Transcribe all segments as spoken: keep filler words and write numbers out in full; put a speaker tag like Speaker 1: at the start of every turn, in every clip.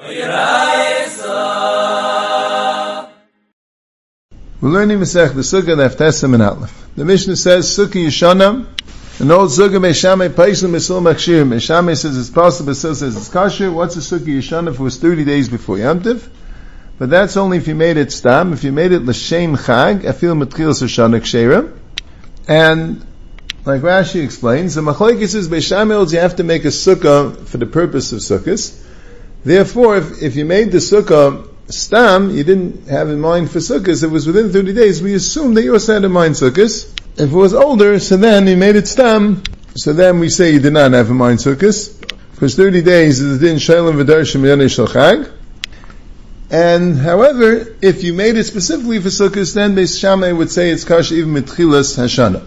Speaker 1: We're learning Masech the Sukkah the Haftassim and Aleph. The Mishnah says Sukkah Yishana, an old Sukkah Meishamei Paisel Mesil Machshir. Meishamei says it's possible, Mesil says it's kosher. What's a Sukkah Yishana if it was thirty days before Yom Tov? But that's only if you made it Stam. If you made it L'Shem Chag, Afil Matchilas Shana Kshera. And like Rashi explains, the Machlokes is Meishamei holds you have to make a Sukkah for the purpose of Sukkahs. Therefore, if, if you made the Sukkah Stam, you didn't have in mind for Sukkahs, it was within thirty days, we assume that you also had in mind Sukkahs. If it was older, so then you made it Stam, so then we say you did not have in mind Sukkahs, because thirty days is the din Shailim V'darshim Yonei Shel Chag. And however, if you made it specifically for Sukkahs, then Beis Shammai would say it's kosher even mitchilas Hashana.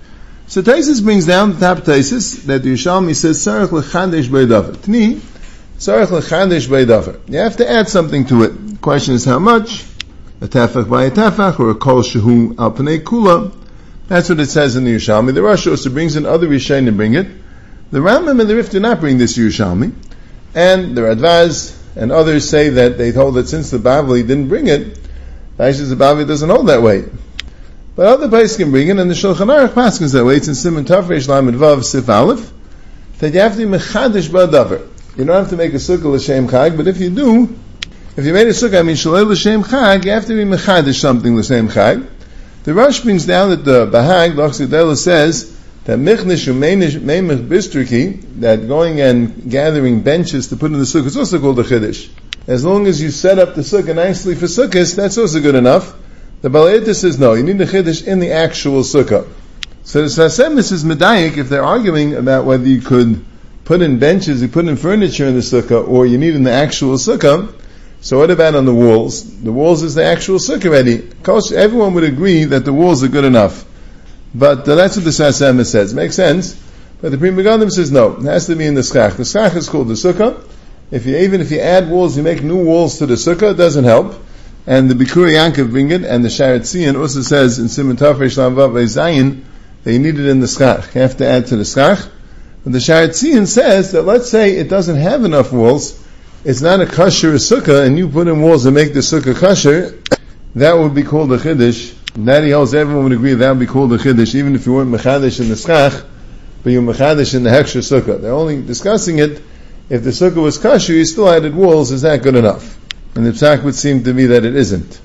Speaker 1: So Taisus brings down the top Taisus, that the Yerushalmi says, Sarach L'chadesh B'edavar. Tni, Sarach L'chadesh B'edavar. You have to add something to it. The question is how much? A tefach by a tefach, or a kol shehu al panei kula. That's what it says in the Yerushalmi. The Rosh also brings in other Rishonim to bring it. The Rambam and the Rif do not bring this Yerushalmi. And the Radvaz and others say that they hold that since the Bavli didn't bring it, the Bavli doesn't hold that way. But other places can bring it, and the Shulchan Aruch paskins that way. It's in Siman Tafresh Lamed Vav Sif Aleph, that you have to be mechadish ba'davar. You don't have to make a sukkah l'shem chag, but if you do, if you made a sukkah, I mean shalei l'shem chag, you have to be mechadish something l'shem chag. The Rosh brings down that the Bahag, the Ochsidela, says that michnish u'meimich bistriki, that going and gathering benches to put in the sukkah is also called a chiddush. As long as you set up the sukkah nicely for sukkahs, that's also good enough. The Balaita says no, you need a chiddush in the actual sukkah. So the Sasemis is medayik if they're arguing about whether you could put in benches, you put in furniture in the sukkah, or you need in the actual sukkah. So what about on the walls? The walls is the actual sukkah already. Of course, everyone would agree that the walls are good enough. But uh, that's what the Sasemis says. Makes sense. But the Pri Megadim says no, it has to be in the schach. The schach is called the sukkah. If you, even if you add walls, you make new walls to the sukkah, it doesn't help. And the Bikuri Yankov bring it, and the Sharet Tzion also says in Siman Tafresh Lamed Vav Zayin that you need it in the schach. You have to add to the schach. But the Sharet Tzion says that let's say it doesn't have enough walls, it's not a kosher sukkah, and you put in walls and make the sukkah kosher, that would be called a chiddush. That he holds, everyone would agree that would be called a chiddush, even if you weren't mechadish in the schach, but you were mechadish in the heksher sukkah. They're only discussing it, if the sukkah was kosher, you still added walls, is that good enough? And the psak would seem to be that it isn't.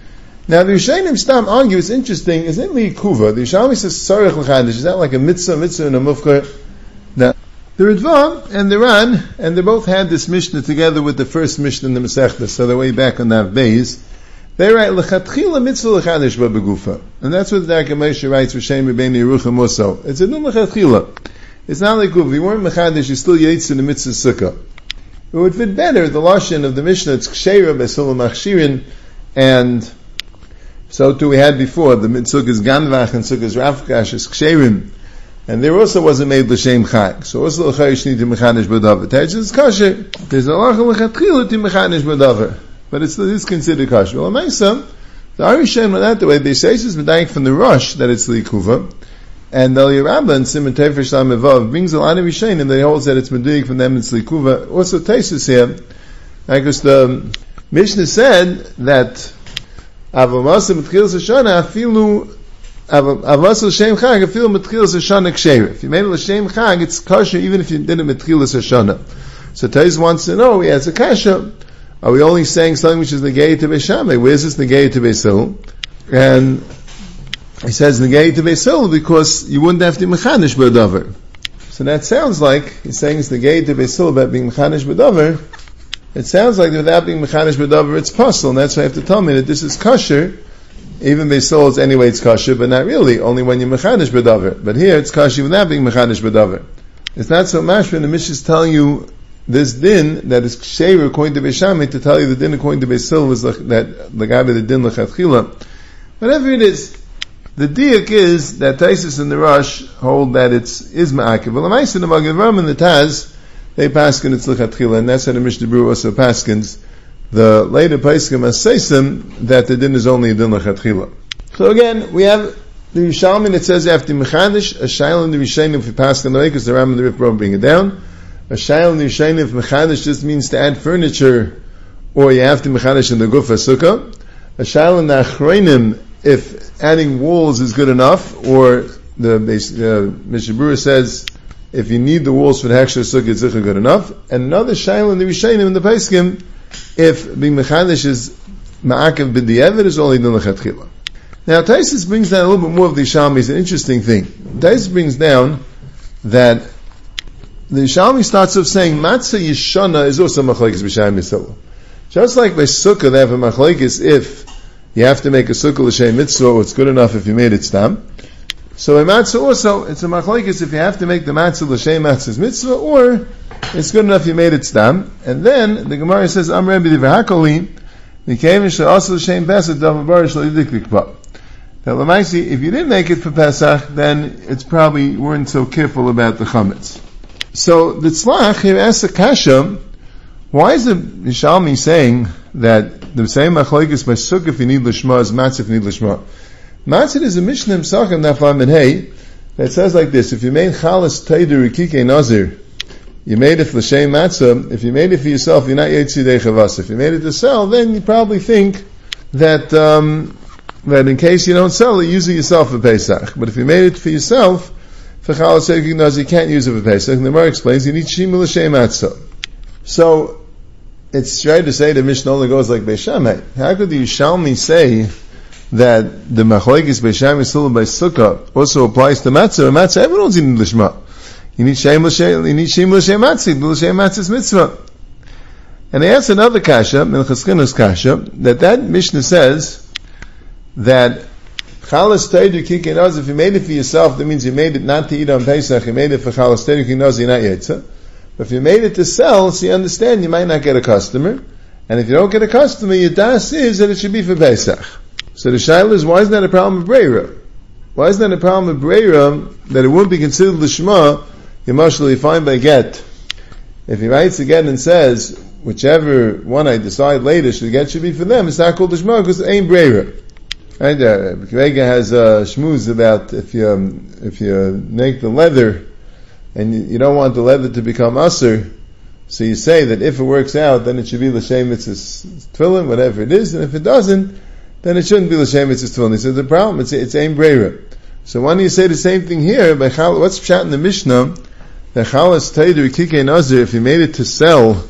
Speaker 1: Now the Rishonim Stam argue, it's interesting, is in the Yikuva, the Yerushalmi says, Sarech l'chadish, is that like a mitzvah, mitzvah and a mufkar? Now, the Ritva and the Ran, and they both had this Mishnah together with the first Mishnah in the Masechta, so they're way back on that base. They write, L'chatchila mitzvah l'chadish b'begufa. And that's what the Darkei Moshe writes, V'shem Rebbeinu Yerucham Oso. It's a nun l'chatchila. It's not like if you weren't mechadish, you still yaitz in the mitzvah sukkah. It would fit better, the Lashon of the Mishnah, it's Kshera B'Sulam Machshirin, and so too we had before, the Sukkah's Ganvach and Sukkah's Rafkash is Ksherim, and there also wasn't made L'Shem Chag. So also L'Chayish need to Mechanish B'Davar. Teretz is kosher. There's a L'Chah L'Chatchila to Mechanish B'Davar. But it's, it's considered kosher. Well, Amaisa, the Arishem went out the way, they say it's Medayik from the Rosh that it's L'Ikuva, and the Yerabba and Siman Tefresh Lamed Vav brings a lot of Rishonim, and they hold that it's Medayik from them, it's L'Ikuva. Also Taisus here, because the Mishnah said that Avamasa M'tchilas Hashana afilu Avamasa L'Shem Chag afilu M'tchilas Hashana Ksheir. If you made it L'Shem Chag, it's kosher even if you did it M'tchilas Hashana. So Taisus wants to know, he has a kasha, are we only saying something which is Negei to Beis Shammai? Where is this Negei to Beis Hillel? And he says Negei to Beis Hillel because you wouldn't have to Mechanish B'Davar. So that sounds like, he's saying it's Negei to Beis Hillel about being Mechanish B'Davar. It sounds like without being Mechanish B'Davar, it's possible, and that's why I have to tell me that this is kosher. Even Beis Hillel is anyway it's kosher, but not really, only when you're Mechanish B'Davar. But here it's kosher without being Mechanish B'Davar. It's not so much when the Mishnah is telling you this din that is ksheir according to Beis Shammai, to tell you the din according to Beis Hillel is like, that the guy with the din l'chatchila. Whatever it is, the diak is that Taisus and the Rosh hold that it's is ma'akiv. Well, the Ma'aser, the Magen Avraham and the Taz, they paskin it's l'chatchila, and that's how the Mishnah Berurah also paskins. The later paskim asaysim that the din is only a din l'chatchila. So again, we have the Yerushalmi that says after mechadish a shaila in the Rishonim if you paskin the way because the Ram and the Rif bring it down. A shayla nishayin if mechanish just means to add furniture, or you have to mechanish in the gufa sukkah. A shayla nachroinim if adding walls is good enough, or the uh, Mishnah Berurah says if you need the walls for the hechsher sukkah, it's good enough. And another shayla in the Rishayim in the Paiskim, if being mechanish is ma'akev b'di'evet is only done l'chatchila. Now Taisus brings down a little bit more of the Yishalmi. It's an interesting thing. Taisus brings down that the Yishalmi starts off saying matzah yishana is also machlekes b'shayim yisrael. Just like by sukkah they have a machlekes if you have to make a sukkah l'shem mitzvah, or it's good enough if you made it stam. So by matzah also it's a machlekes if you have to make the matzah l'shem matzah's mitzvah, or it's good enough you made it stam. And then the Gemara says Am Rebbe Divahakoli Mikayim she'asel l'shem Pesach davar bar sh'lidik likpa. Now, Lamaisi, if you didn't make it for Pesach, then it's probably you weren't so careful about the chametz. So the tzlach here asks a kasha, why is the Yishalmi saying that the same machlekes by sukkah if you need lishma is matzah if you need lishma? Matzah is a Mishnah Pesachim Naflam and Hey that says like this: if you made chalas teider rikike nazir, you made it for l'shem matzah. If you made it for yourself, you're not yetzidei chavas. If you made it to sell, then you probably think that. Um, that in case you don't sell it, use it yourself for Pesach. But if you made it for yourself, for Chalas Teidur Nazir, you can't use it for Pesach. And the Gemara explains, you need Shima L'Shem Matzah. So, it's right to say the Mishnah only goes like Beishamai. How could the Yishalmi say that the Machlekes Beishamai Sulam by Sukkah also applies to Matzah? Matzah, everyone's in Lishma. You need Shem L'Shem, you need Shima L'Shem Matzah, L'Shem Matzah's mitzvah. And they ask another kasha, Minchas Chinu's kasha, that that Mishnah says, that chalas teidur kikinaz, if you made it for yourself, that means you made it not to eat on Pesach, you made it for chalas teidur kikinaz, you're not yetzah. But if you made it to sell, so you understand you might not get a customer, and if you don't get a customer, your das is that it should be for Pesach. So the shaila is, why isn't that a problem of Breira? Why isn't that a problem of Breira, that it wouldn't be considered l'shma, you must really find by get. If he writes again and says, whichever one I decide later should get should be for them, it's not called l'shma because it ain't Breira. Right, uh, Kvega has a uh, shmooze about if you um, if you make the leather and you, you don't want the leather to become usher, so you say that if it works out, then it should be l'shem mitzvahs tefillin, whatever it is, and if it doesn't, then it shouldn't be l'shem mitzvahs tefillin. He says the problem it's it's ein breira. So why don't you say the same thing here? By chal, what's pshat in the Mishnah? The chalas teidur kikei nazir, if you made it to sell,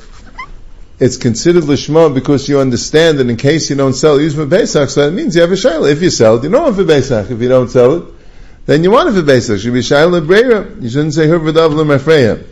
Speaker 1: it's considered lishma because you understand that in case you don't sell it, use for Pesach, so that means you have a shayla. If you sell it, you don't want it for Pesach. If you don't sell it, then you want it for Pesach. It should be shayla breira. You shouldn't say huvadav l'mafreya.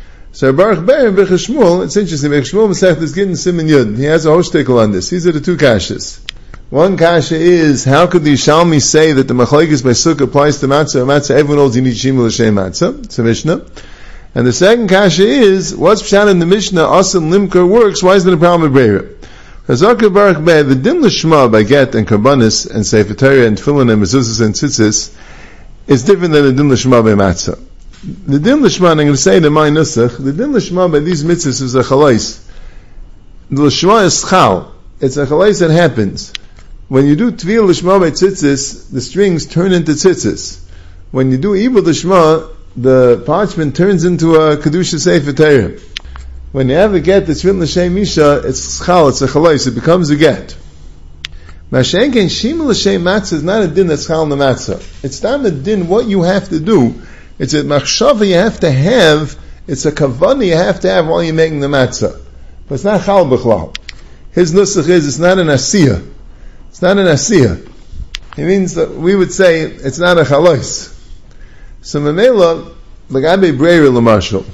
Speaker 1: So Baruch Ber and Bechus Shmuel, it's interesting, Bechus Shmuel Masech is getting Siman Yud. He has a hoshtikel on this. These are the two kashas. One kasha is, how could the Yishalmi say that the machlekes by sukkah applies to matzah? Matzah, everyone knows you need shima l'shem matzah. It's a Mishnah. And the second kasha is, what's pshat in the Mishnah, Asan Limker works, why is there a problem with Breira? Chazaka Baruch Beh, the din l'shma by get and karbanis and sefer Torah and tefillin and mezuzahs and tzitzis is different than the din l'shma by matzah. The din l'shma, and I'm going to say it in my nusach, the din l'shma by these mitzvahs is a chalais. The l'shma is chal. It's a chalais that happens. When you do tvil l'shma by tzitzis, the strings turn into tzitzis. When you do ibud l'shma, the parchment turns into a kedusha sefer Torah. When you have a get that's written l'shem misha, it's chal, it's a chalais, it becomes a get. Mashenken shima l'shem matzah is not a din that's chal in the matzah. It's not a din what you have to do. It's a machshava you have to have. It's a kavanah you have to have while you're making the matzah. But it's not chal b'chlal. His nusach is, it's not an asiyah. It's not an asiyah. It means that we would say it's not a chalais. So Mamela, Lagabe Breira Lamashal.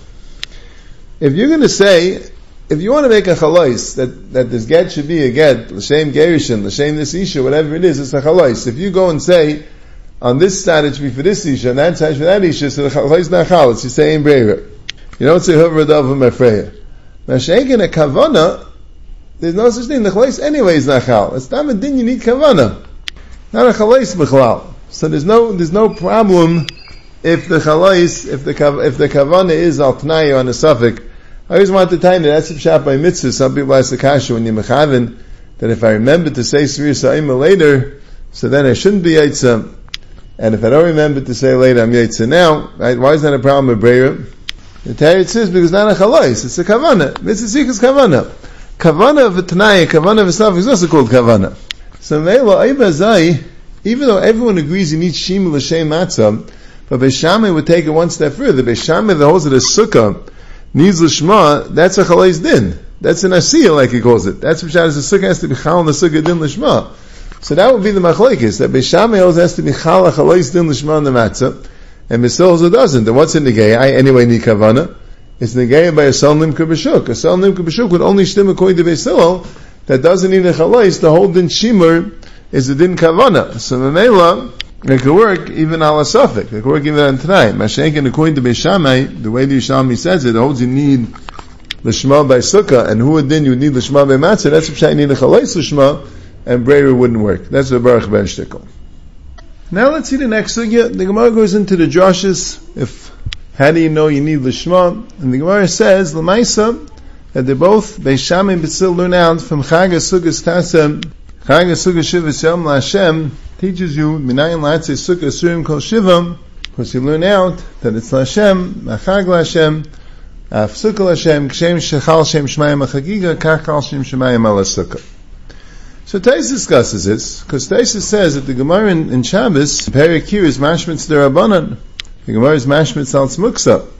Speaker 1: If you're going to say, if you want to make a chalais, that, that this get should be a get, l'shem gerishin, l'shem this isha, whatever it is, it's a chalais. If you go and say, on this side it should be for this isha, and that side for that isha, so the chalais is not chalais, you say in Breira. You don't say Huvradav Mafreya. Mashenkin a kavana, there's no such thing, the chalais anyway is not chal. It's not a din, you need kavana. Not a chalais b'chlal. So there's no, there's no problem if the chalais, if the if the kavana is al tnai on a suffix. I always want to tell you that's a pshat by mitzvah. Some people ask the kasha when you're mechaven that if I remember to say Sri Sa'ima later, so then I shouldn't be Yitzah. And if I don't remember to say later, I'm Yitzah now. Right? Why is that a problem with Breira? The teretz is because not a chalais, it's a kavana. Mitzvah is kavana. Kavana of a tanaya, kavana of a staff is also called kavana. So Meila Aibazai, even though everyone agrees you need shima l'shem matzah, but Beis Shammai would take it one step further. Beis Shammai that holds it as sukkah needs l'shma, that's a chalais din. That's an asiyah, like he calls it. That's what the sukkah has to be chal and the sukkah din l'shma. So that would be the machlekes, that Beis Shammai always has to be chal a chalais din l'shma on the matzah, and Beis Hillel doesn't. Then what's in the gay? I anyway need kavana. It's negated by a Salnim Kabashuk. A Salnim Kabashuk would only stem according to Beis Hillel that doesn't need a chalais. The whole din shimur is a din kavana. So Mamela, it could work even ala suffik. It could work even on tonight. Mashenkin, according to Beis Shammai, the way the Yerushalmi says it, it holds you need l'shma by sukkah, and who would then you would need l'shma by matzah. That's what you need a chalais l'shma, and breira wouldn't work. That's the Baruch Ben Shtickle. Now let's see the next sugya. The Gemara goes into the drushes. If how do you know you need l'shma? And the Gemara says, l'maisa, that they both, Beis Shammai and Beis Hillel learn out from Chag HaSukkos Tasem, Chag HaSukkos Shivas Yom LaHashem, teaches you, Minayin La'atzei Sukkah Surim Kol Shivam, because you learn out that it's LaHashem, Achag LaHashem, Af Sukkah LaHashem, Kshem Shechal Shem Shemayim HaChagiga, Kach Chal Shem Shemayim Ala Sukkah. So Tais discusses this, because Tais says that the Gemara in, in Shabbos, Perek here is Mashmitz Derabanan. The Gemara is Mashmitz al Tzmuksa.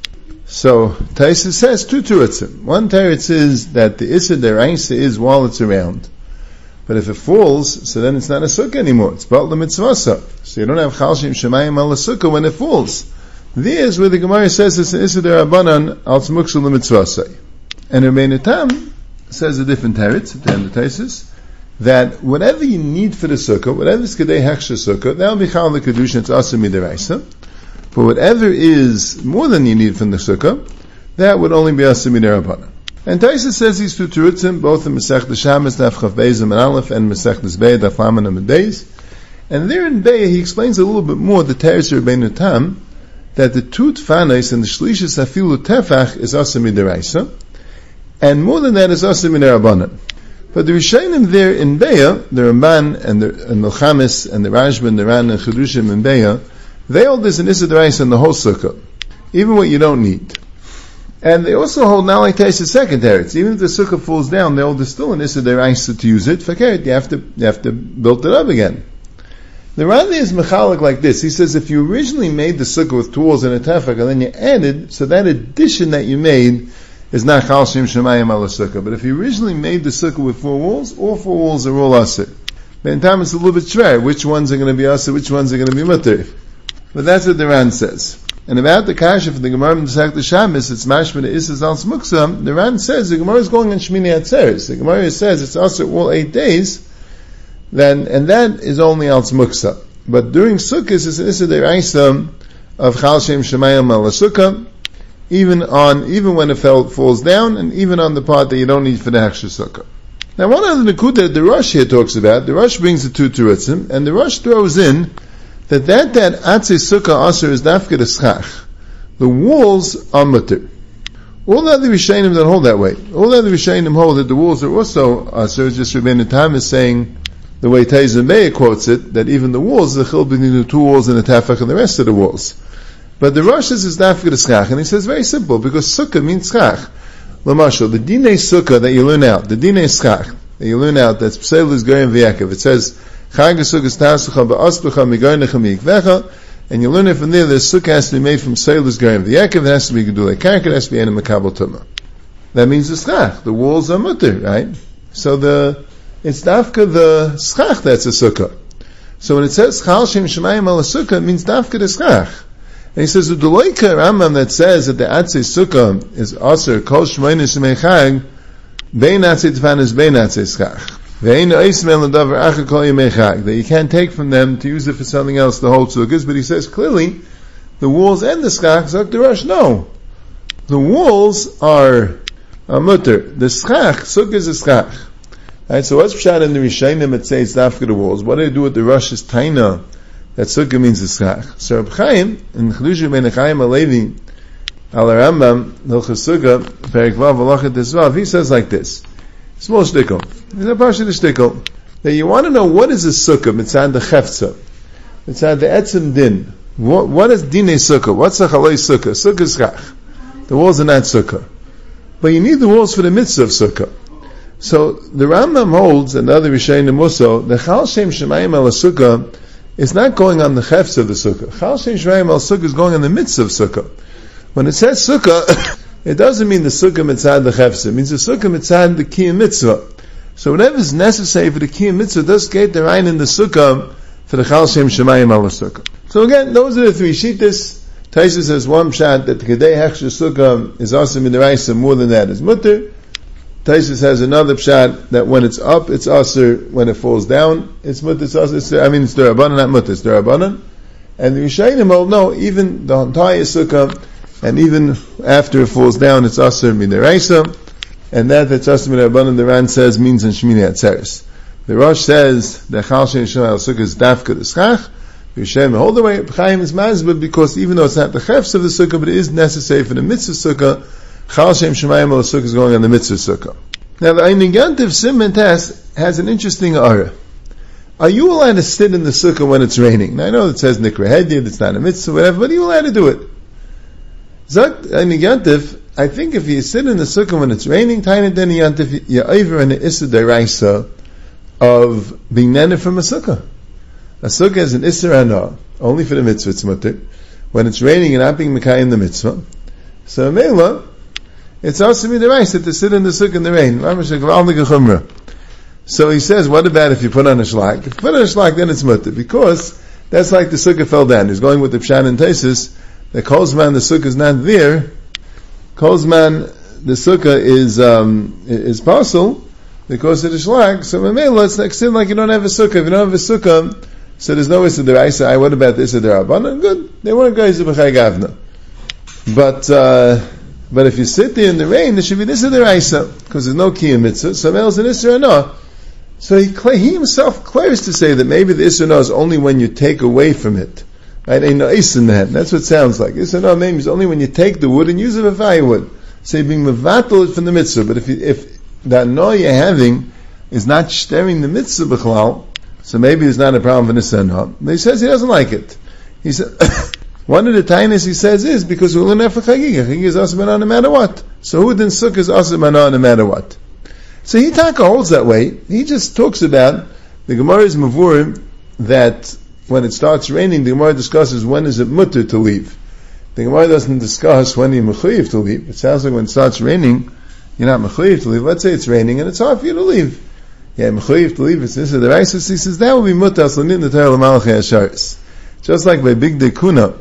Speaker 1: So, Taisa says two teretzim. One teretz is that the Issa deraisa is while it's around. But if it falls, so then it's not a sukkah anymore. It's Baal Mitzvasa. So you don't have Chal Shem Shemayim al Sukkah when it falls. There's where the Gemara says it's an Issa derabanan al Tzmuksa l'Mitzvasa. And Rabbeinu Tam says a different teretz, at the end of Taisus, that whatever you need for the sukkah, whatever is Kedei Hechsher sukkah, that will be Chal l'Kedushin, it's Asa Midaraisa. But whatever is more than you need from the sukkah, that would only be Asa Midarabanan. And Taisa says these two terutzim, both in Masech the Shabbos, Daf Chav Beis and Aleph, and Masech the Zbei, Daf Laman and Beis. And there in Beis, he explains a little bit more the teretz of Rabbeinu Tam, that the two tfanos and the shlishis afilu tefach is Asa Midaraisa, and more than that is Asa Midarabanan. But the Rishonim there in Beis, the Ramban and the Milchamis and the Rashba, the Ran and Chedushim in Beis, they hold this in Issa D'Oraisa in the whole sukkah, even what you don't need. And they also hold not like Taisa second teretz. Even if the sukkah falls down, they hold it still in Issa D'Oraisa to use it. Fakir, you have to you have to build it up again. The Randi is mechalik like this. He says if you originally made the sukkah with tools and a tefach, and then you added, so that addition that you made is not Chal Shem Shemayim ala sukkah. But if you originally made the sukkah with four walls, all four walls are all asir. Then time it's a little bit shver. Which ones are going to be asir? Which ones are going to be mutter? But that's what the Ran says. And about the kasha for the Gemara in the Shabbos, it's mashma Isas al Smuksa. The Ran says the Gemara is going on Shmini Atzeres. The Gemara says it's also all eight days. Then and that is only al Smuksa. But during Sukkot it's an Issa D'Oraisa of Chal Shem Shemayim al Sukkah, even on even when it fell, falls down, and even on the part that you don't need for the Hechsher Sukkah. Now one other Nekuda the Rosh here talks about, the Rosh brings the two terutzim, and the Rosh throws in that that that Atzei Sukkah Aser is Dafka the Schach. The walls are mutter. All the other Rishonim don't hold that way. All the other Rishonim hold that the walls are also Aser. Just Rabbeinu Tam is saying, the way Taiz Meir quotes it, that even the walls, the chil between the two walls and the tafach and the rest of the walls. But the Rosh is Dafka the Schach, and he says very simple, because Sukkah means Schach. Lamashal, the Dinei Sukkah that you learn out, the Dinei Schach, that you learn out, that's Pseil is Goyim V'Yakov. It says, Chag HaSukkos Tasucha Ba'aspecha Migoynecha Mi'ikvecha, and you learn it from there, the Sukkah has to be made from Pseil is Goyim V'Yakov, it has to be Gedulei Karka, it has to be Enem Makabel Tumah. That means the Schach, the walls are mutter, right? So the, it's Dafka the Schach that's a Sukkah. So when it says, Chal Shem Shemayim Ala Sukkah, it means Dafka the Schach. And he says, the Deloika Rambam that says that the Atzei Sukkah is Aser, Kol Shmoyne Shemei Chag, Bein Atzei Tefan is Bein Atzei Schach. Ve'ein Oismel L'davar Acher Kol Yemei Chag. That you can't take from them to use it for something else, the whole Sukkahs. But he says clearly, the walls and the Schach, Zok the Rosh, no. The walls are a mutter. The Schach, Sukkah is a Schach. Right, so what's Pshat in the Rishonim it says Dafka the walls? What do they do with the Rosh's Taina? That Sukkah means the Schach. So Reb Chaim, in Chedush Ben Chaim Alevi, Al Rambam, Hilchos Sukkah, Perek Vav Halachat Tesvav, he says like this. Small shtickle. There's a parsha shtickle. That you want to know what is a Sukkah, mitzad the Chefza. Mitzad the Etzim Din. What, what is Dinei Sukkah? What's a Chalei Sukkah? Sukkah Schach. the walls are not sukkah. But you need the walls for the mitzvah of sukkah. So the Rambam holds, and the other Rishonim also, the Chal Shem Shemayim al sukkah is not going on the chefs of the sukkah. Chal Shem Shemayim al sukkah is going on the mitzvah of sukkah. When it says sukkah, it doesn't mean the sukkah mitzad the chefs. It means the sukkah mitzad the kiyum mitzvah. So whatever is necessary for the kiyum mitzvah does get the rein in the sukkah for the Chal Shem Shemayim al sukkah. So again, those are the three shittas. Taisa says one shot that the Kedei Hechsher Sukkah is also midiraisa, more than that is mutter. Taisa has another shot that when it's up, it's also when it falls down, it's mutter. It's also, it's, I mean, it's derabanan, not mutter, it's derabanan. And the Rishonim hold no, even the entire Sukkah, and even after it falls down, it's also midiraisa. And that that's also midirabanan, the Ran says means in Shmini Atzeres. The Rosh says the Chal Shem Shemayim Sukkah is dafka the schach. Rishonim hold the way Chaim is mazbah because even though it's not the chefs of the sukkah, but it is necessary for the mitzvah sukkah. Chal Shem Shemayim al sukkah is going on the mitzvah sukkah. Now the Ein Yantiv Simon test has an interesting aura. Are you allowed to sit in the sukkah when it's raining? Now I know it says nikra hedid, it's not a mitzvah, whatever, but are you allowed to do it? Zak Ein Yantiv, I think if you sit in the sukkah when it's raining, Taina Den Yantiv, you're over in the issa deraisa of being nana from a sukkah. A sukkah is an isser hana, only for the mitzvah it's mutter. When it's raining and not being mekayim the mitzvah, so mela, it's also midiraisa to sit in the sukkah in the rain. So he says, what about if you put on a shlak? If you put on a shlak, then it's mutter, because that's like the sukkah fell down. He's going with the pshan and tesis. The kolzman, the sukkah is not there. Kolzman, the sukkah is um, is parcel because of the shlak. So mela, it's like sin like you don't have a sukkah. If you don't have a sukkah, so there's no issa deraisa. What about this issa derabanan? Good. They weren't guys who b'chay gavna. But uh, but if you sit there in the rain, there should be this issa deraisa because there's no kiyum mitzvah. So else an issa no. So he he himself clears to say that maybe the issa no is only when you take away from it. Right? Ain't no issa in that. That's what it sounds like. Issa no means only when you take the wood and use it for firewood. So you're being mevatel from the mitzvah. But if you, if that no you're having is not shtering the mitzvah b'chlal, so maybe there's not a problem for Nisan. But he says he doesn't like it. He said, one of the tiniest he says is because we'll learn for Chagiga. Chagiga is also no matter what. So who then sukkah is also no matter what. So he taka holds that way. He just talks about the Gemara's Mavurim that when it starts raining, the Gemara discusses when is it mutter to leave. The Gemara doesn't discuss when you're mechuyev to leave. It sounds like when it starts raining, you're not mechuyev to leave. Let's say it's raining and it's hard for you to leave. Yeah, mechuyev to leave. It's this. The Raisus, he says that will be mutas l'nin the Torah l'malachei asharis. Just like by Big Dekuna,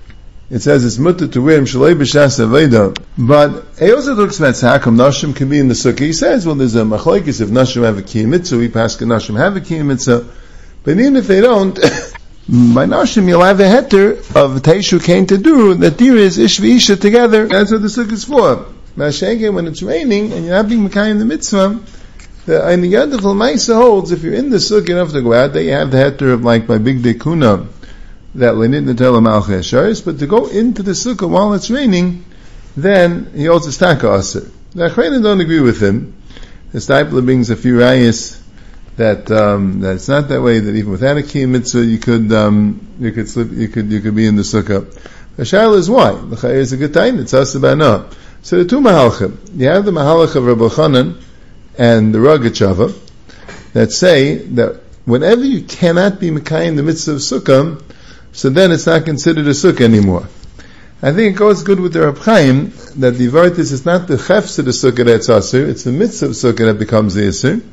Speaker 1: it says it's mutter to wear him shalei b'shas aveda. But he also talks about how come nashim can be in the sukkah. He says, well, there's a machlokes if nashim have a kiyum mitzvah, we pass can nashim have a kiyum mitzvah. But even if they don't, by nashim you'll have a heter of teishu came to do that there is ish v'isha together. That's what the sukkah is for. Mashayge when it's raining and you're not being mekayim the mitzvah. The Ein Yantiv Maisa holds if you're in the sukkah you don't have to go out there. You have the heter of like by Big Dekuna that lenit netela malchei asharis, but to go into the sukkah while it's raining, then he holds a staka aser. The Achreinim don't agree with him. The Stipler brings a few rayas that um, that it's not that way. That even without a kiyum mitzvah, you could um, you could slip, you could you could be in the sukkah. The shaila is why the chayir is a good time. It's asabana. So the two mahalchim. You have the mahalach of Rabbi Chanan and the Ragachava that say that whenever you cannot be mekayim the mitzvah of sukkah, so then it's not considered a sukkah anymore. I think it goes good with the Reb Chaim that the vertis is not the chefs of the sukkah that's asur, it's the mitzvah of sukkah that becomes the asur.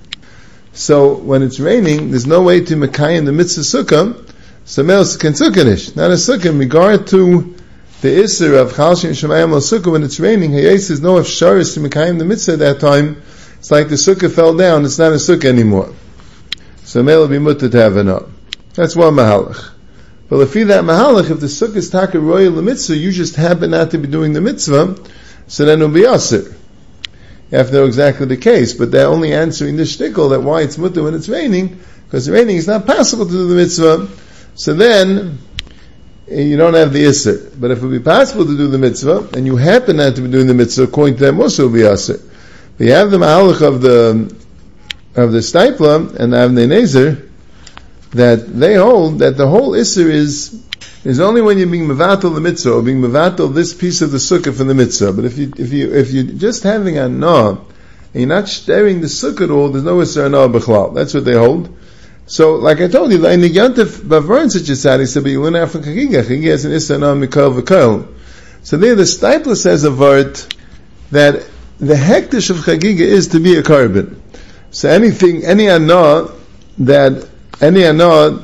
Speaker 1: So when it's raining, there's no way to mekayim the mitzvah sukkah, so else can sukkanish, not a sukkah in regard to the isser of Chal Shem Shemayim al sukkah when it's raining. Hayes is no afsharis to mekayim the mitzvah at that time. It's like the sukkah fell down, it's not a sukkah anymore. So mele will be mutter to have an up. That's one mahalach. But if you that mahalach, if the sukkah is taka royal the mitzvah, you just happen not to be doing the mitzvah, so then it'll be asir. You have to know exactly the case, but they're only answering the shtickle that why it's mutter when it's raining, because raining is not possible to do the mitzvah, so then you don't have the isser. But if it would be possible to do the mitzvah, and you happen not to be doing the mitzvah, according to them also it will be asir. But you have the mahalach of the of the Stipler and the Avnei Nezer that they hold that the whole isser is is only when you're being mevatel the mitzvah, or being mevatel this piece of the sukkah from the mitzvah. But if you, if you, if you're just having a nah, and you're not staring the sukkah at all, there's no isser nah b'chlal. That's what they hold. So, like I told you, in the Yantif Bavern such a sad, he said, but you learn out from Chagiga. Chagiga has an isser nah mikol v'kol. So there the Stipler says a word that the hektish of Chagiga is to be a carbon. So anything, any anah, that, any anah,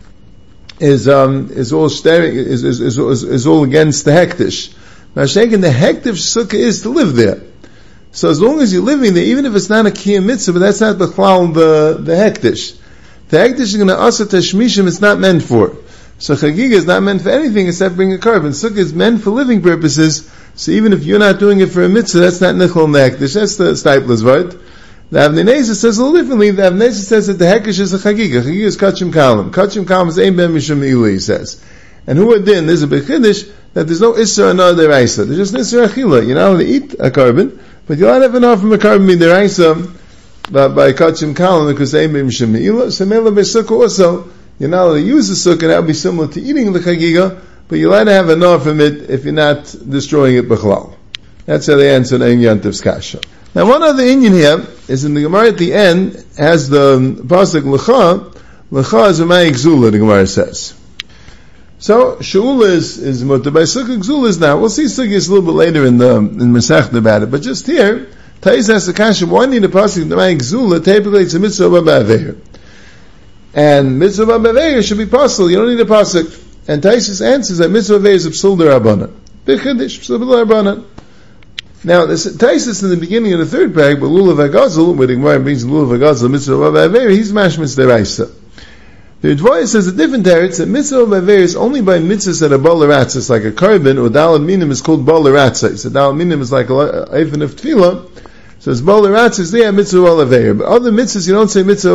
Speaker 1: is um is all staring is is is, is, is all against the hektish. Now shaking the hektish sukkah is to live there. So as long as you're living there, even if it's not a kiyam mitzvah, but that's not the clown the the hektish. The hektish is going to asa tashmishim. It's not meant for. So chagiga is not meant for anything except bring a carbon. Sukkah is meant for living purposes. So even if you're not doing it for a mitzvah, that's not nichol in the hektish. That's the Stipler's word. The Avnei Nezer says a little differently. The Avnei Nezer says that the hekesh is a chagiga. Chagiga is kachim kalam. Kachim kalam is ein ben mishum ila, he says. And who adin, there's a bechiddish that there's no isser anah deraisa. There's just isser achila. You're not allowed to eat a carbon, but you're allowed to have enough from a carbon deraisa by, by kachim kalam because ein ben mishum ila. So mela besukah also, you're not allowed to use the sukkah, and that would be similar to eating the chagiga, but you're allowed to have enough from it if you're not destroying it b'chlal. That's how they answer Ein Yantiv's kasha. Now, one other Indian here is in the Gemara at the end has the pasuk L'cha. L'cha is a ma'ik zula, the Gemara says. So Sheula is is mutter by sukkah. Gzula is now. We'll see sukkah is a little bit later in the in Masechta about it. But just here, Tais has the kasha. Why need a pasuk the ma'ik zula? Typically, it's a mitzvah b'aveir, and mitzvah b'aveir should be possible. You don't need a pasuk. And Tais answers that mitzvah b'aveir is a psul d'Rabbanan. B'chadish psul d'Rabbanan. Now, this Taisus in the beginning of the third parak, but Lulav HaGazal, where the Gemara brings Lulav HaGazal, Mitzvah B'Aveir, he's mashmitz deraisa. The Dvoya says a different teretz that Mitzvah B'Aveir is only by mitzvahs that are balaratzah, like a carbon, or Dalad Minim is called balaratzah. So Dalad Minim is like a Eifin of Tefillah, so it's balaratzah, is there Mitzvah B'Aveir. But other mitzvahs, you don't say Mitzvah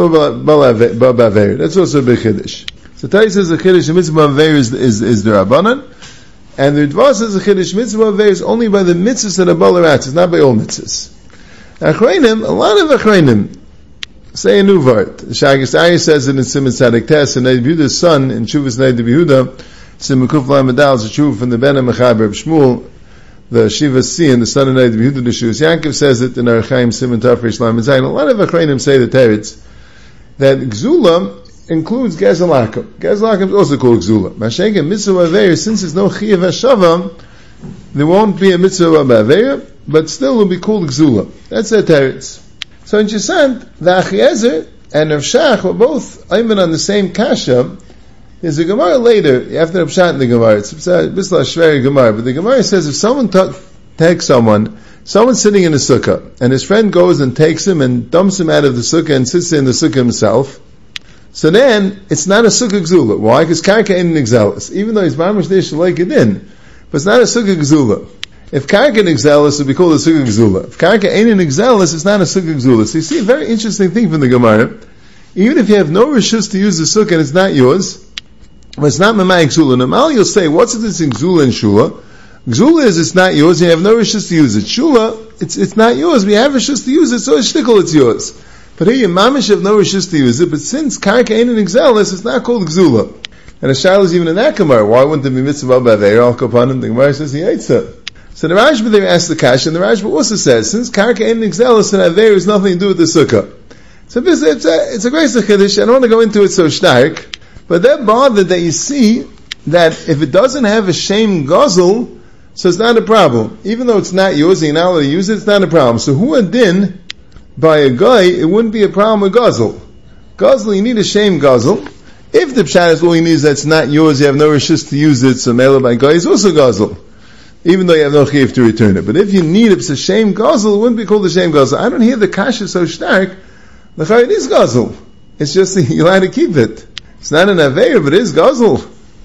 Speaker 1: B'Aveir. That's also a big chiddush. So Taisus says the chiddush, Mitzvah B'Aveir is, is, is the Rabbanan. And the Ritva says the Chiddush mitzvah B'Aveir is only by the mitzvahs that are balaratzah, not by all mitzvahs. Achreinim, a lot of Achreinim say a new word. The Shagas Arya says it in Simon Tzadik Tes, and Neid Yehuda's son, in Shuvas Neid Yehuda, Simon Kuf Lamadal, is a Shuv from the Ben HaMechaber of Shmuel, the Shiva Sian, the son of Neid Yehuda, the Shuvas Yankov says it in Archaim Simon Tafresh Lamed Zayin. A lot of Achreinim say the teretz that Gzula includes Gezalakim. Gezalakim is also called Gzula. Mashayim mitzvah b'aveir, since there's no chiyuv hashava, there won't be a mitzvah b'aveir, but still will be called Gzula. That's their teretz. So in Chisant, the Achiezer and Rav Shach were both even on the same kasha. There's a Gemara later, after Rav Shach in the Gemara, it's a Bisla Shveri Gemara, but the Gemara says if someone t- takes someone, someone's sitting in a sukkah, and his friend goes and takes him and dumps him out of the sukkah and sits in the sukkah himself, so then, it's not a sukkah gzula. Why? Because karka ain't an exelis. Even though he's mamash there shalaik it in, but it's not a sukkah gzula. If karka an exelis, it would be called a sukkah gzula. If karka ain't an exelis, it's not a sukkah gzula. So you see a very interesting thing from the Gemara. Even if you have no rishus to use the sukkah and it's not yours, but it's not mamai gzula. Normally you'll say, what's the difference in gzula and shula? Gzula is it's not yours, and you have no rishus to use it. Shula, it's it's not yours, we have rishus to use it, so it's shtickle, it's yours. But here, mamish have no rishus to use it, but since karka ain't an exelis, it's not called gzula. And the shayla is even in that Gemara. Why wouldn't it be mitzvah b'aveir? Al kapanim, the Gemara says he hates it. So the Rashba there asks the kasha, and the Rashba also says, since karka ain't an exelis, and aveir has nothing to do with the sukkah. So this, it's a, it's a great chiddush. I don't want to go into it so stark, but they're bothered that you see that if it doesn't have a shame guzzle, so it's not a problem. Even though it's not yours, and you're not allowed to use it, it's not a problem. So who adin by a guy, it wouldn't be a problem with guzzle. Guzzle, you need a shame guzzle. If the pshat is all you need is that's not yours, you have no rishus to use it, so mela by guy is also guzzle. Even though you have no chiyuv to return it. But if you need it, it's a shame guzzle, it wouldn't be called a shame guzzle. I don't hear the kasha so stark. The chayit is guzzle. It's just that you're allowed to keep it. It's not an aveir, but it is guzzle.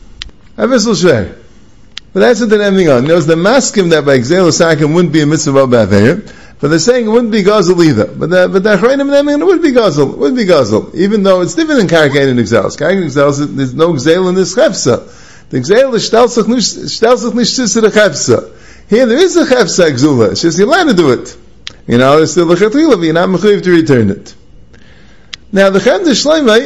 Speaker 1: Avissel shver. But that's what they're ending on. There's the maskim that by Gzeil Sakim wouldn't be a mitzvah b'aveir. But they're saying it wouldn't be guzzle either. But the, but the Achrayim and it would be guzzle. It would be guzzle. Even though it's different than Karkain and Exels. Karkain and Exels, there's no Gzeil in this Chefsa. The Gzeil is Shtelzach Nish Sisir a Chefsa. Here there is a Chefsa Gzula. It's just you're allowed to do it. You know, there's still a Chatila, but you're not mechuyev to return it. Now the Chem de Shleimai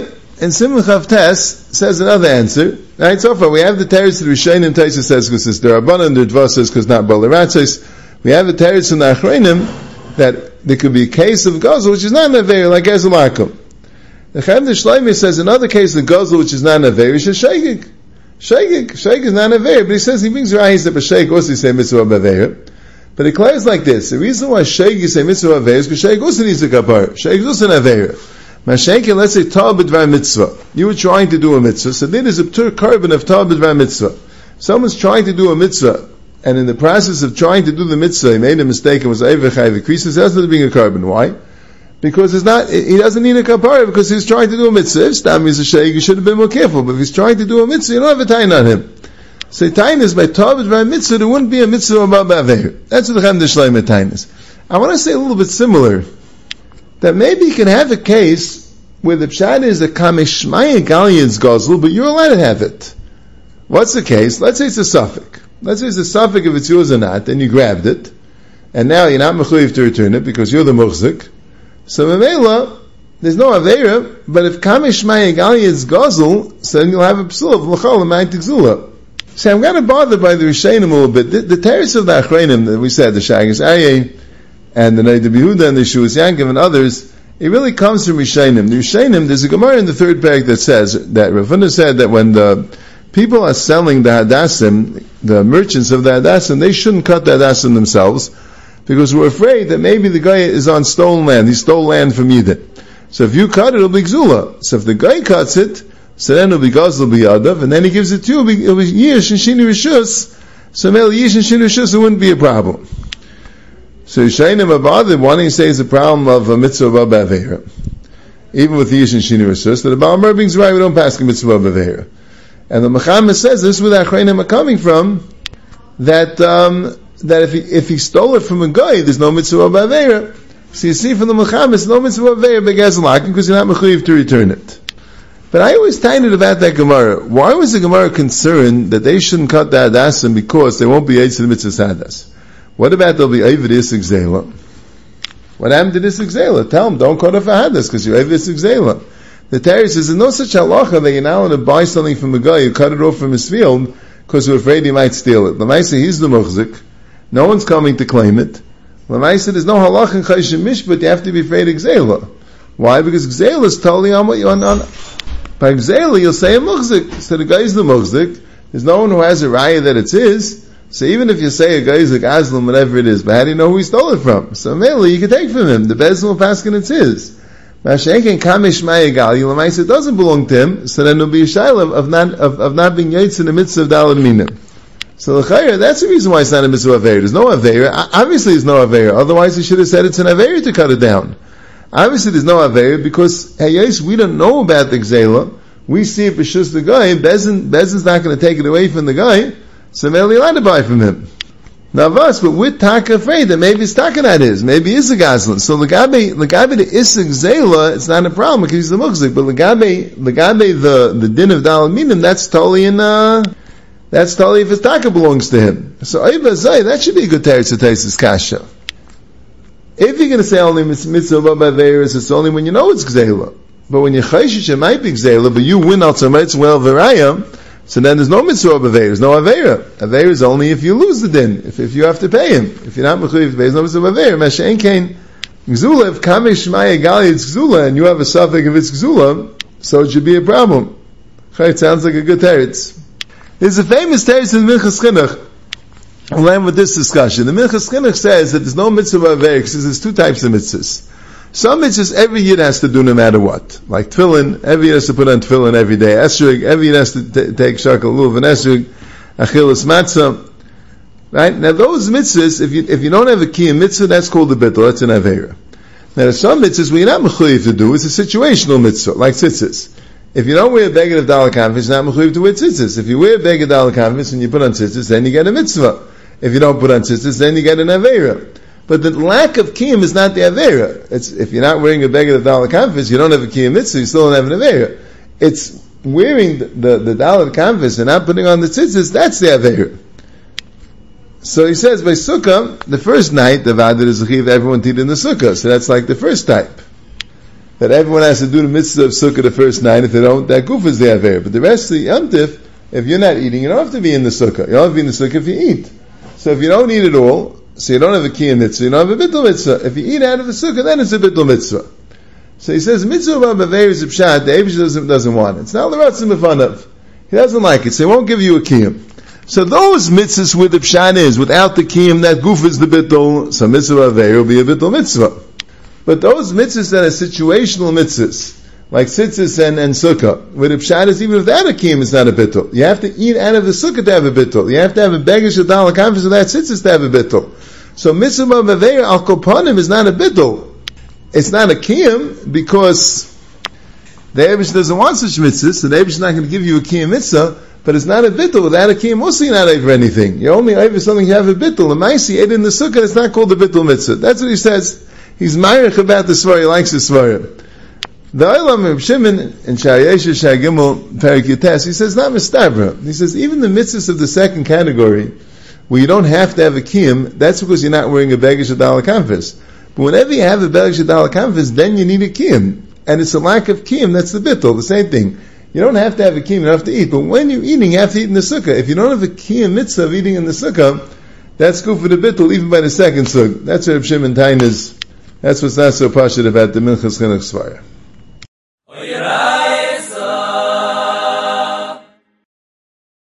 Speaker 1: and Simon Chavtes says another answer. Right, so far we have the teretz of the Rishonim, Taisa says because it's the Rabbanan, the Dvar says because not Balaratzos. We have the teretz from the Achronim that there could be a case of Gazel which is not an Aveir, like Ezel Akum. The Chaim the Shloimeh says another case of Gazel which is not an Aveir is a Shegig. Shegig, Shegig is not an Aveir, but he says he brings Rayis that B'Shegig also say Mitzvah Aveir. But it clears like this. The reason why Shegig say Mitzvah Aveir is because Shegig also needs a Kapar. Shegig is also an Aveir. Mashenkin, let's say Ta'ah B'Dvar Mitzvah. You were trying to do a mitzvah, so then there's a P'tur carbon of Ta'ah B'Dvar Mitzvah. Someone's trying to do a mitzvah, and in the process of trying to do the mitzvah, he made a mistake and was Eiver Chayv Krisis, that's not being a carbon. Why? Because it's not, he doesn't need a kapara because he's trying to do a mitzvah. If Stam is a sheikh, you should have been more careful, but if he's trying to do a mitzvah, you don't have a tain on him. So tain is by Ta'ah B'Dvar Mitzvah, there wouldn't be a mitzvah about Ba'aveir. That's what the Chaim D'Shleim tain is. I want to say a little bit similar, that maybe you can have a case where the pshat is a kamishmaya galyan's gozl, but you're allowed to have it. What's the case? Let's say it's a suffix. Let's say it's a suffix if it's yours or not, and you grabbed it, and now you're not mechuyev to return it because you're the muhzik. So Mamela, there's no aveira, but if kamishmaya galyan's gozl, so then you'll have a psul of l'chol l'mayt gzula. See, I'm kind of bothered by the Rishonim a little bit. The, the teretz of the Achreinim that we said, the Shagas Aryeh, and the Neidah Behuda, and the Shuas Yankiv, and others, it really comes from Rishonim. The Rishonim, there's a Gemara in the third parak that says that Rav Huna said that when the people are selling the hadassim, the merchants of the hadassim, they shouldn't cut the hadassim themselves because we're afraid that maybe the guy is on stolen land. He stole land from Yidin. So if you cut it, it'll be gzula. So if the guy cuts it, so then it'll be gazl b'yadav, and then he gives it to you, it'll be, it'll be yish and shini rishus. So mel yish and shini rishus, it wouldn't be a problem. So Yishayim Abad, wanting to say is a problem of a mitzvah of Ba'aveira. Even with Yish and Shini Rishus, that the Baal Mer brings right, we don't pass the mitzvah of Ba'aveira. And the Mechamis says, this is where the Achreinim are coming from, that, um, that if he, if he stole it from a guy, there's no mitzvah of Ba'aveira. So you see from the Mechamis, no mitzvah of Ba'aveira, begazalakim, because you're not mechuyev to return it. But I always tinded about that Gemara. Why was the Gemara concerned that they shouldn't cut the Hadassim because they won't be aids to the mitzvah Hadas? What about there'll be Eivid Isik Zela? What happened to this Zela? Tell them, don't cut off a Hadas, because you're Eivid Isik Zela. The Torah says, there's no such halacha that you're not allowed to buy something from a guy, you cut it off from his field, because you're afraid he might steal it. Lamaisa, he's the muhzik. No one's coming to claim it. Lamaisa, there's no halacha in Chayshim Mishpat, you have to be afraid of Zela. Why? Because Zela is totally on what you're on. on. By Zela, you'll say a muhzik. So the guy's the muhzik. There's no one who has a raya that it's his. So even if you say a guy is like Aslam, whatever it is, but how do you know who he stole it from? So mainly you can take from him. The Bezdin will pass and it's his. Mashenken Kamish Mayagal, Yilamaisa doesn't belong to him, so then there'll be a shayla of not, of, of not being yaitz in the midst of Dalad Minim. So l'chayra, that's the reason why it's not a mitzvah Aveira. There's no Aveira. Obviously there's no Aveira. Otherwise he should have said it's an Aveira to cut it down. Obviously there's no Aveira because, hey, yes, we don't know about the Gzela. We see it b'shus the guy, Bezdin, Bezdin's not going to take it away from the guy, so maybe allowed to buy from him. Now, us, but we're taka afraid that maybe it's taka that is, maybe it's a gazlan. So legabe, legabe the isig zela, it's not a problem because he's the mukzik. But legabe, legabe the the din of dalad minim, that's totally in. Uh, that's totally if his taka belongs to him. So ayva zay, that should be a good teretz to taste his kasha. If you're going to say only mitzvah b'averis, it's only when you know it's gzela. But when you chayshish, it might be gzela, but you win al tzarmetz well v'rayam. So then there's no mitzvah of Aveira, there's no Aveira. Aveira is only if you lose the din, if, if you have to pay him. If you're not mechuyev to pay, there's no mitzvah of Aveira. Mashen kain gzula, if kamesh shmaya gali it's gzula, and you have a suffix if it's gzula, so it should be a problem. It sounds like a good teretz. There's a famous teretz in Minchas Chinuch. We'll end with this discussion. The Minchas Chinuch says that there's no mitzvah of Aveira, because there's two types of mitzvahs. Some mitzvahs every yid has to do no matter what. Like tefillin, every yid has to put on tefillin every day. Esrig, every yid has to t- take shakal luv and esrig. Achilas matzah. Right? Now those mitzvahs, if you, if you don't have a kiyum mitzvah, that's called a bittul, that's an aveira. Now there's some mitzvahs where you're not mechuyev to do, it's a situational mitzvah, like tzitzis. If you don't wear a beged of daled kanfis, you're not mechuyev to wear tzitzis. If you wear a beged of daled kanfis and you put on tzitzis, then you get a mitzvah. If you don't put on tzitzis, then you get an aveira. But the lack of kiyum is not the Aveira. It's, if you're not wearing a beged of Daled Kanfis, you don't have a kiyum mitzvah, you still don't have an Aveira. It's wearing the, the, the Daled Kanfis and not putting on the tzitzis, that's the Aveira. So he says, by Sukkah, the first night, the Vadir is Zachiv, everyone did in the Sukkah. So that's like the first type. that everyone has to do the mitzvah of sukkah the first night. If they don't, that goof is the aver. But the rest of the Yom Tif, if you're not eating, you don't have to be in the sukkah. You don't have to be in the sukkah if you eat. So if you don't eat at all, so you don't have a kiyum mitzvah, you don't have a bittul mitzvah. If you eat out of the sukkah, then it's a bittul mitzvah. So he says, mitzvah of aver is a pshat, the Eibush doesn't, doesn't want it. It's not l'ratzim b'fanav. He doesn't like it, so he won't give you a kiyum. So those mitzvahs where the pshat is, without the kiyum, that goof is the bittul, so mitzvah of aver will be a bittul mitzvah. But those mitzvahs that are situational mitzvahs, like tzitzis and, and sukkah, where the pshat is even without a kiyum, it's not a bittul. You have to eat out of the sukkah to have a bittul. You have to have a begesh of dal conference without tzitzis to have a bittul. So mitzvah of aver al kopanim is not a bittul. It's not a kiyum because the Eibush doesn't want such mitzvahs, so the Eibush is not going to give you a kiyum mitzvah, but it's not a bittul. Without a kiyum, also you're not over anything. You're only over something you have a bittul. The maisi ate in the sukkah, it's not called a bittul mitzvah. That's what he says. He's ma'arich about the svar, he likes the svar. The Olam of Shimon in Sha'yesha Sha'gimel Perik Yates, he says not mistabra. He says even the mitzvahs of the second category, where you don't have to have a kiyum, that's because you're not wearing a begesh adal kanfis. But whenever you have a begesh adal kanfis, then you need a kiyum, and it's a lack of kiyum. That's the bittul. The same thing. You don't have to have a kiyum, you don't have to eat. But when you're eating, you have to eat in the sukkah. If you don't have a kiyum mitzvah of eating in the sukkah, that's good for the bittul, even by the second sukkah. That's what Reb Shimon Tain is. That's what's not so pashut about the Minchas Chinuch Svara.